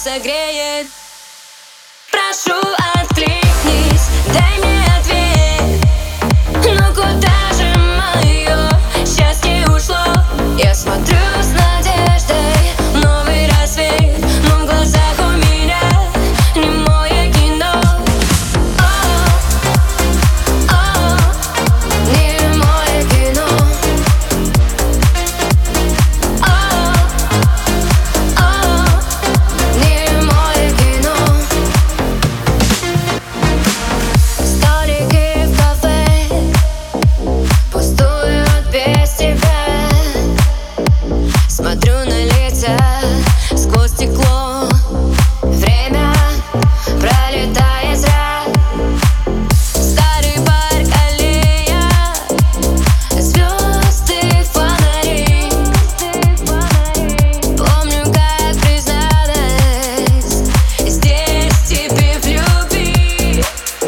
согреет. Прошу, откликнись, дай мне ответ. Ну куда же мое счастье ушло? Я смотрю с надеждой в новый рассвет, но в глазах у меня немое кино. Немое кино. Немое кино. Столики в кафе пустуют без тебя. Смотрю на лица сквозь стекло. Время пролетает зря. Старый парк, аллея, звезды, фонари. Помню, как призналась здесь тебе в любви.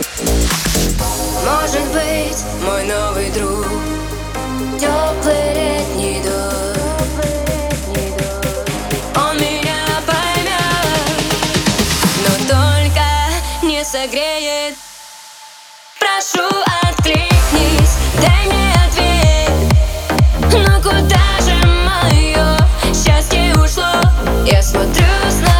Может быть, мой новый друг, теплый летний дождь. Он меня поймет, но только не согреет. Прошу, откликнись, дай мне ответ. Ну куда же мое счастье ушло? Я смотрю с